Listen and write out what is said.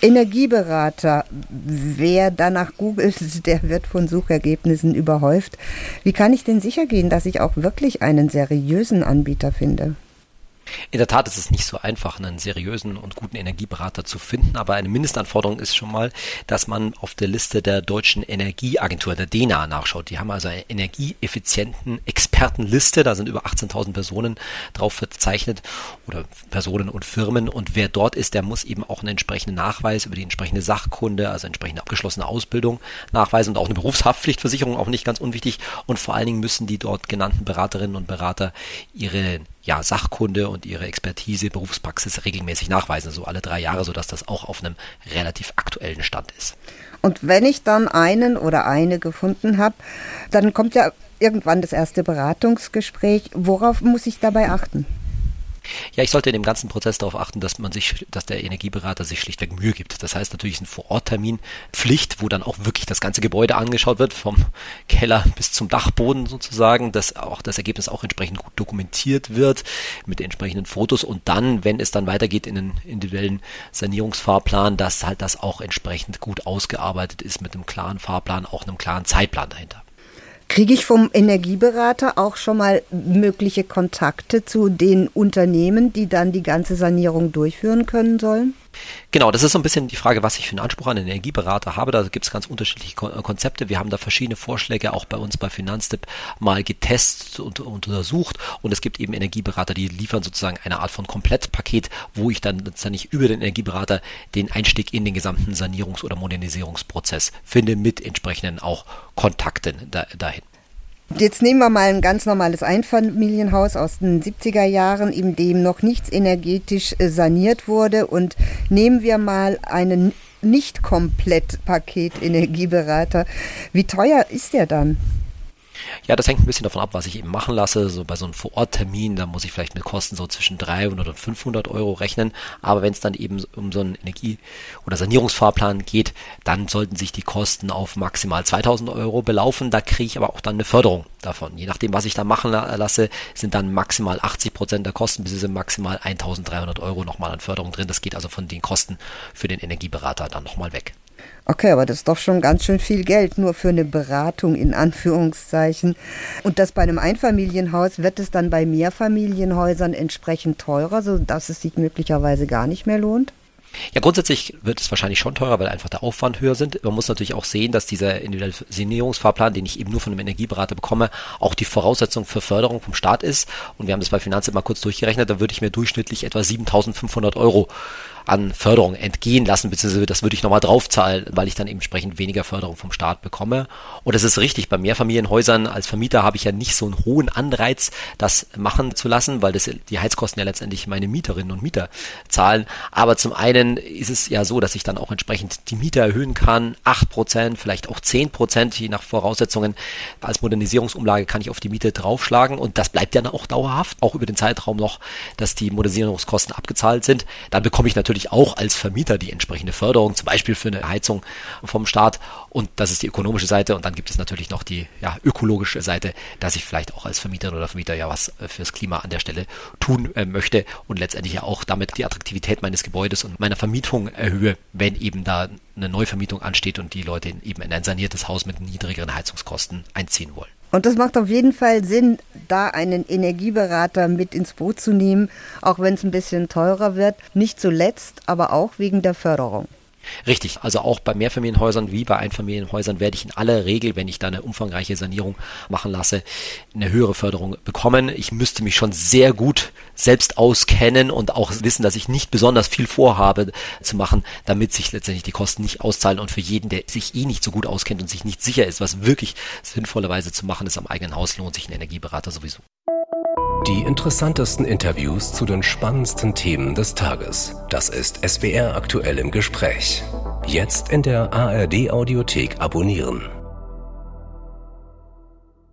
Energieberater, wer danach googelt, der wird von Suchergebnissen überhäuft. Wie kann ich denn sicher gehen, dass ich auch wirklich einen seriösen Anbieter finde? In der Tat ist es nicht so einfach, einen seriösen und guten Energieberater zu finden, aber eine Mindestanforderung ist schon mal, dass man auf der Liste der Deutschen Energieagentur, der DENA, nachschaut. Die haben also eine energieeffizienten Expertenliste, da sind über 18.000 Personen drauf verzeichnet oder Personen und Firmen, und wer dort ist, der muss eben auch einen entsprechenden Nachweis über die entsprechende Sachkunde, also entsprechende abgeschlossene Ausbildung nachweisen und auch eine Berufshaftpflichtversicherung, auch nicht ganz unwichtig, und vor allen Dingen müssen die dort genannten Beraterinnen und Berater ihre Sachkunde und ihre Expertise, Berufspraxis regelmäßig nachweisen, so alle 3 Jahre, sodass das auch auf einem relativ aktuellen Stand ist. Und wenn ich dann einen oder eine gefunden habe, dann kommt ja irgendwann das erste Beratungsgespräch. Worauf muss ich dabei achten? Ja, ich sollte in dem ganzen Prozess darauf achten, dass der Energieberater sich schlichtweg Mühe gibt. Das heißt natürlich ein Vororttermin Pflicht, wo dann auch wirklich das ganze Gebäude angeschaut wird, vom Keller bis zum Dachboden sozusagen, dass auch das Ergebnis auch entsprechend gut dokumentiert wird mit den entsprechenden Fotos, und dann, wenn es dann weitergeht in den individuellen Sanierungsfahrplan, dass halt das auch entsprechend gut ausgearbeitet ist mit einem klaren Fahrplan, auch einem klaren Zeitplan dahinter. Kriege ich vom Energieberater auch schon mal mögliche Kontakte zu den Unternehmen, die dann die ganze Sanierung durchführen können sollen? Genau, das ist so ein bisschen die Frage, was ich für einen Anspruch an den Energieberater habe. Da gibt es ganz unterschiedliche Konzepte. Wir haben da verschiedene Vorschläge auch bei uns bei Finanztipp mal getestet und untersucht. Und es gibt eben Energieberater, die liefern sozusagen eine Art von Komplettpaket, wo ich dann letztendlich über den Energieberater den Einstieg in den gesamten Sanierungs- oder Modernisierungsprozess finde, mit entsprechenden auch Kontakten dahin. Jetzt nehmen wir mal ein ganz normales Einfamilienhaus aus den 70er Jahren, in dem noch nichts energetisch saniert wurde, und nehmen wir mal einen Nicht-Komplett-Paket Energieberater. Wie teuer ist der dann? Ja, das hängt ein bisschen davon ab, was ich eben machen lasse. So bei so einem Vororttermin, da muss ich vielleicht mit Kosten so zwischen 300 und 500 Euro rechnen. Aber wenn es dann eben um so einen Energie- oder Sanierungsfahrplan geht, dann sollten sich die Kosten auf maximal 2000 Euro belaufen. Da kriege ich aber auch dann eine Förderung davon. Je nachdem, was ich da machen lasse, sind dann maximal 80% der Kosten, bis sind maximal 1300 Euro nochmal an Förderung drin. Das geht also von den Kosten für den Energieberater dann nochmal weg. Okay, aber das ist doch schon ganz schön viel Geld, nur für eine Beratung in Anführungszeichen. Und das bei einem Einfamilienhaus, wird es dann bei Mehrfamilienhäusern entsprechend teurer, sodass es sich möglicherweise gar nicht mehr lohnt? Ja, grundsätzlich wird es wahrscheinlich schon teurer, weil einfach der Aufwand höher sind. Man muss natürlich auch sehen, dass dieser individuelle Sanierungsfahrplan, den ich eben nur von einem Energieberater bekomme, auch die Voraussetzung für Förderung vom Staat ist. Und wir haben das bei Finanztipp mal kurz durchgerechnet, da würde ich mir durchschnittlich etwa 7.500 Euro an Förderung entgehen lassen, beziehungsweise das würde ich nochmal draufzahlen, weil ich dann eben entsprechend weniger Förderung vom Staat bekomme. Und es ist richtig, bei Mehrfamilienhäusern als Vermieter habe ich ja nicht so einen hohen Anreiz, das machen zu lassen, weil die Heizkosten ja letztendlich meine Mieterinnen und Mieter zahlen. Aber zum einen ist es ja so, dass ich dann auch entsprechend die Miete erhöhen kann, 8%, vielleicht auch 10%, je nach Voraussetzungen. Als Modernisierungsumlage kann ich auf die Miete draufschlagen, und das bleibt ja dann auch dauerhaft, auch über den Zeitraum noch, dass die Modernisierungskosten abgezahlt sind. Dann bekomme ich natürlich auch als Vermieter die entsprechende Förderung, zum Beispiel für eine Heizung vom Staat, und das ist die ökonomische Seite. Und dann gibt es natürlich noch die ökologische Seite, dass ich vielleicht auch als Vermieterin oder Vermieter ja was fürs Klima an der Stelle tun möchte und letztendlich ja auch damit die Attraktivität meines Gebäudes und meiner Vermietung erhöhe, wenn eben da eine Neuvermietung ansteht und die Leute eben in ein saniertes Haus mit niedrigeren Heizungskosten einziehen wollen. Und das macht auf jeden Fall Sinn, da einen Energieberater mit ins Boot zu nehmen, auch wenn es ein bisschen teurer wird. Nicht zuletzt, aber auch wegen der Förderung. Richtig, also auch bei Mehrfamilienhäusern wie bei Einfamilienhäusern werde ich in aller Regel, wenn ich da eine umfangreiche Sanierung machen lasse, eine höhere Förderung bekommen. Ich müsste mich schon sehr gut selbst auskennen und auch wissen, dass ich nicht besonders viel vorhabe zu machen, damit sich letztendlich die Kosten nicht auszahlen. Und für jeden, der sich nicht so gut auskennt und sich nicht sicher ist, was wirklich sinnvollerweise zu machen ist am eigenen Haus, lohnt sich ein Energieberater sowieso. Die interessantesten Interviews zu den spannendsten Themen des Tages. Das ist SWR aktuell im Gespräch. Jetzt in der ARD Audiothek abonnieren.